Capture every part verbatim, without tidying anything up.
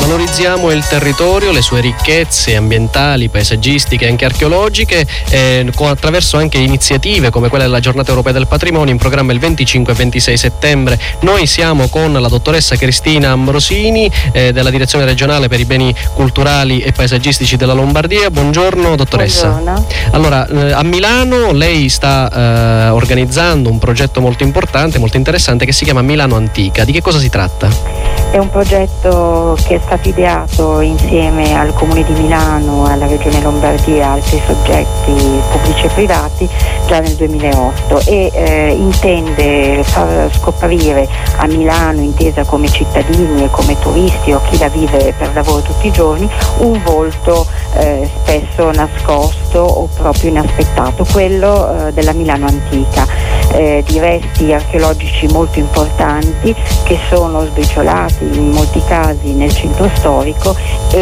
Valorizziamo il territorio, le sue ricchezze ambientali, paesaggistiche e anche archeologiche, eh, attraverso anche iniziative come quella della Giornata Europea del Patrimonio, in programma il venticinque e ventisei settembre. Noi siamo con la dottoressa Cristina Ambrosini eh, della Direzione Regionale per i Beni Culturali e Paesaggistici della Lombardia. Buongiorno dottoressa. Buongiorno. Allora, eh, a Milano lei sta eh, organizzando un progetto molto importante, molto interessante, che si chiama Milano Antica. Di che cosa si tratta? È un progetto che è stato ideato insieme al Comune di Milano, alla Regione Lombardia e altri soggetti pubblici e privati già nel duemilaotto e eh, intende far scoprire a Milano, intesa come cittadini e come turisti o chi la vive per lavoro tutti i giorni, un volto eh, spesso nascosto o proprio inaspettato, quello eh, della Milano Antica, eh, di resti archeologici molto importanti che sono sbriciolati in molti casi nel centro storico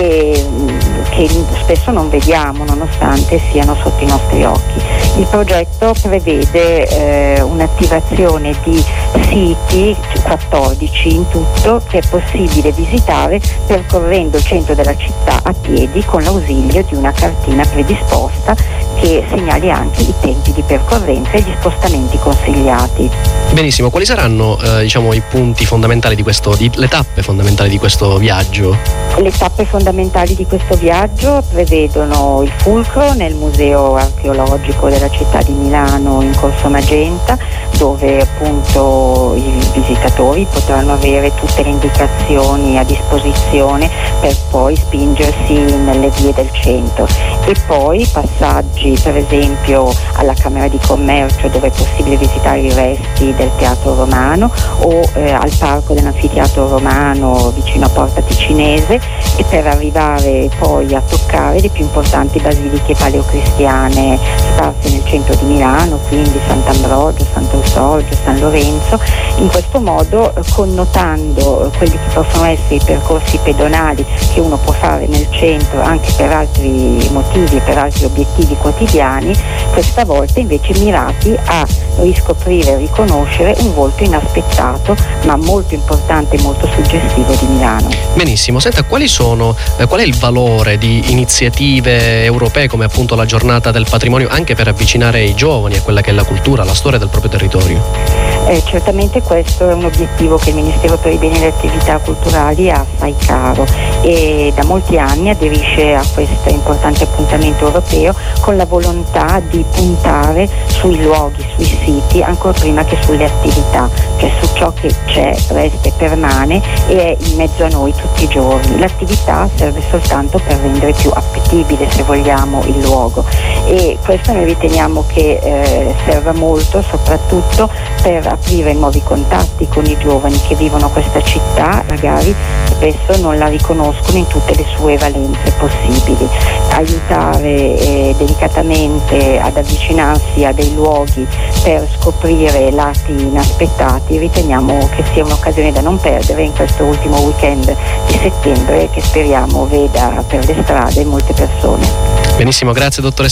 e che spesso non vediamo nonostante siano sotto i nostri occhi. Il progetto prevede eh, un'attivazione di siti, quattordici in tutto, che è possibile visitare percorrendo il centro della città a piedi con l'ausilio di una cartina predisposta che segnali anche i tempi di percorrenza e gli spostamenti consigliati. Benissimo, quali saranno eh, diciamo, i punti fondamentali di questo, di, le tappe fondamentali di questo viaggio? Le tappe fondamentali di questo viaggio prevedono il fulcro nel Museo Archeologico della città di Milano in Corso Magenta, dove appunto i visitatori potranno avere tutte le indicazioni a disposizione per poi spingersi nelle vie del centro, e poi passaggi per esempio alla Camera di Commercio, dove è possibile visitare i resti del Teatro Romano, o eh, al Parco dell'Anfiteatro Romano vicino a Porta Ticinese, e per arrivare poi a toccare le più importanti basiliche paleocristiane sparse nel centro di Milano, quindi Sant'Ambrogio, Sant'Orsoggio, San Lorenzo, in questo modo connotando quelli che possono essere i percorsi pedonali che uno può fare nel centro anche per altri motivi e per altri obiettivi quotidiani, questa volta invece mirati a riscoprire e riconoscere un volto inaspettato ma molto importante e molto suggestivo di Milano. Benissimo, senta, quali sono, eh, qual è il valore di iniziative europee come appunto la Giornata del Patrimonio anche per avvicinare i giovani a quella che è la cultura, la storia del proprio territorio? Eh, certamente questo è un obiettivo che il Ministero per i Beni e le Attività Culturali ha assai caro e da molti anni aderisce a questo importante appuntamento europeo con la volontà di puntare sui luoghi, sui siti, ancora prima che sulle attività, cioè su ciò che c'è, resta e permane e è in mezzo a noi tutti i giorni. L'attività serve soltanto per rendere più appetibile, se vogliamo, il luogo, e questo noi riteniamo che eh, serva molto soprattutto per aprire nuovi contatti con i giovani che vivono questa città, magari spesso non la riconoscono in tutte le sue valenze possibili. Aiutare eh, delicatamente ad avvicinarsi a dei luoghi per scoprire lati inaspettati riteniamo che sia un'occasione da non perdere in questo ultimo weekend di settembre, che speriamo veda per le strade molte persone. Benissimo, grazie dottoressa